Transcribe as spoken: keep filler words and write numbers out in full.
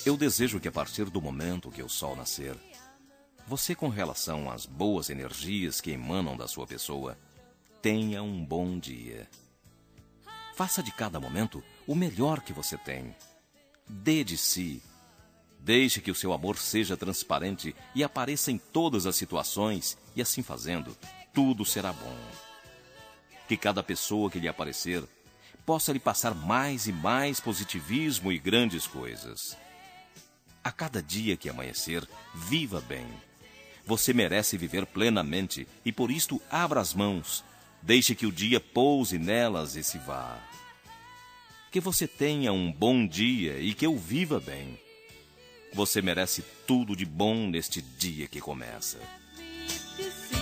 Eu desejo que a partir do momento que o sol nascer, você, com relação às boas energias que emanam da sua pessoa, tenha um bom dia. Faça de cada momento o melhor que você tem. Dê de si. Deixe que o seu amor seja transparente e apareça em todas as situações, e assim fazendo, tudo será bom. Que cada pessoa que lhe aparecer possa lhe passar mais e mais positivismo e grandes coisas. A cada dia que amanhecer, viva bem. Você merece viver plenamente e por isto abra as mãos. Deixe que o dia pouse nelas e se vá. Que você tenha um bom dia e que eu viva bem. Você merece tudo de bom neste dia que começa.